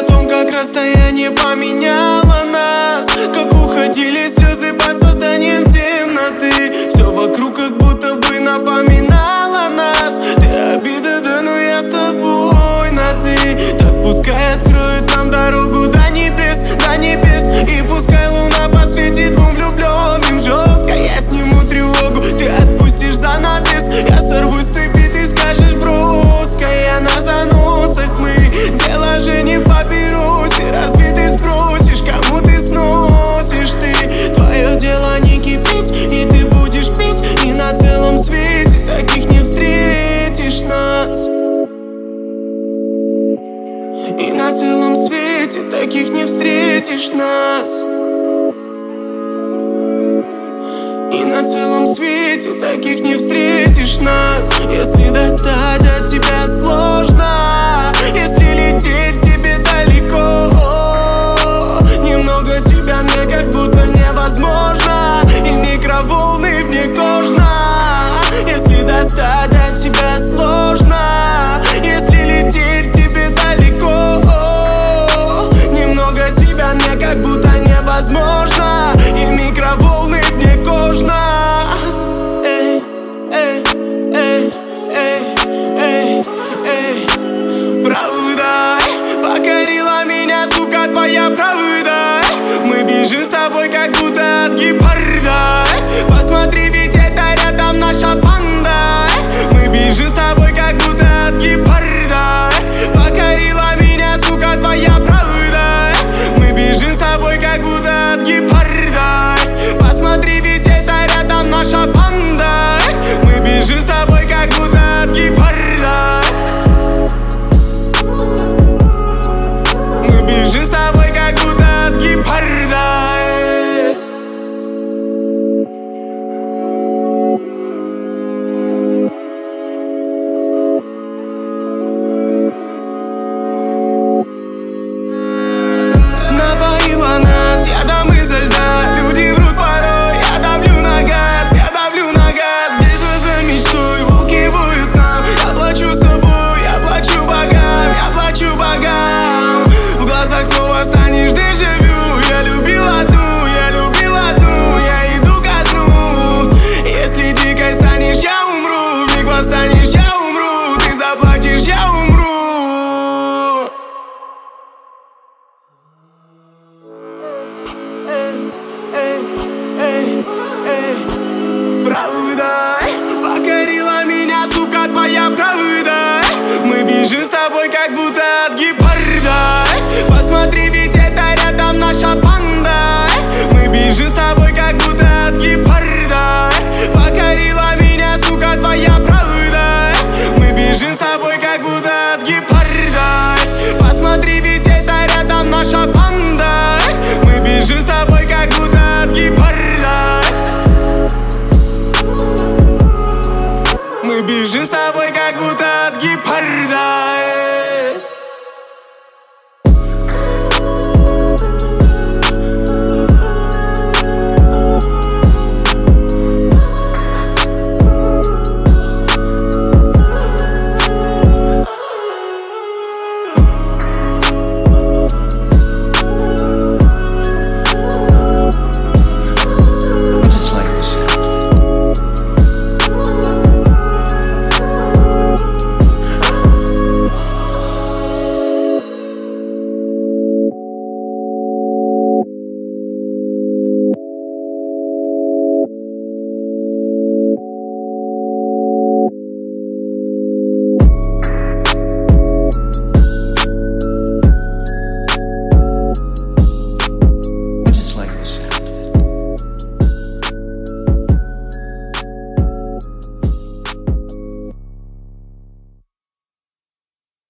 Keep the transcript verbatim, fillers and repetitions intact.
том, как расстояние поменяло нас, как уходили слезы под созданием темноты. Все вокруг как будто бы напоминало нас. Ты обида, да, но я с тобой на ты. Так пускай откроет нам дорогу до небес, до небес. И пускай луна посветит двум влюбленным жестко. Я сниму тревогу, ты отпустишь занавес. Я сорвусь с цепи, ты скажешь броско. Я на заносах, мы дело же не в папиросе. Разве ты спросишь, кому ты сносишь ты? Твое дело не кипеть, и ты будешь пить. И на целом свете таких не встретишь нас. И на целом свете таких не встретишь нас. И на целом свете таких не встретишь нас. Если достать от тебя сложно, если лететь к тебе далеко, немного тебя мне как будто невозможно. И микроволны вне кожно. Если достать от тебя сложно, если лететь к тебе далеко, немного тебя мне как будто невозможно. И микроволны вне кожно. Эй, эй, эй, эй, эй, эй. Правда покорила меня, сука, твоя правда.